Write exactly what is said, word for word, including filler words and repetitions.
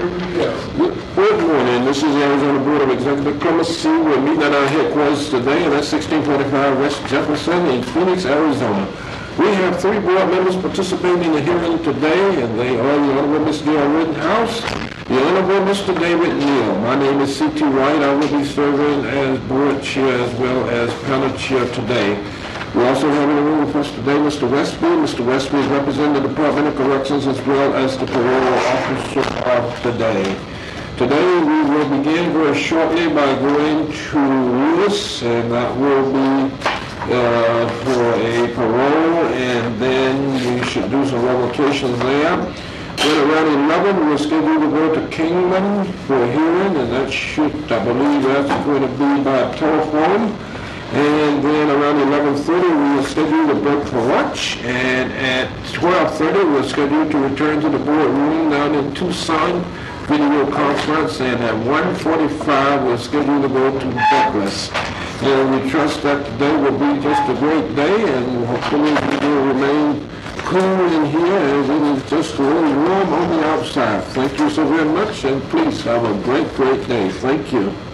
Good morning. This is the Arizona Board of Executive Diplomacy. We're meeting at our headquarters today, and that's sixteen forty-five West Jefferson in Phoenix, Arizona. We have three board members participating in the hearing today, and they are the Honorable Mister Gail Rittenhouse, the Honorable Mister David Neal. My name is C T White. I will be serving as board chair as well as panel chair today. We also have in the room with us today Mister Westby. Mister Westby is representing the Department of Corrections as well as the parole officer of today. Today we will begin very shortly by going to Lewis, and that will be uh, for a parole, and then we should do some revocations there. Then around eleven, we're scheduled to go to Kingman for a hearing, and that should, I believe that's going to be by telephone. And then around eleven thirty, we are scheduled to break for lunch. And at twelve thirty, we're scheduled to return to the board room down in Tucson video conference. And at one forty-five, we're scheduled to go to Douglas. And we trust that today will be just a great day, and hopefully we will remain cool in here as it is just really warm on the outside. Thank you so very much, and please have a great, great day. Thank you.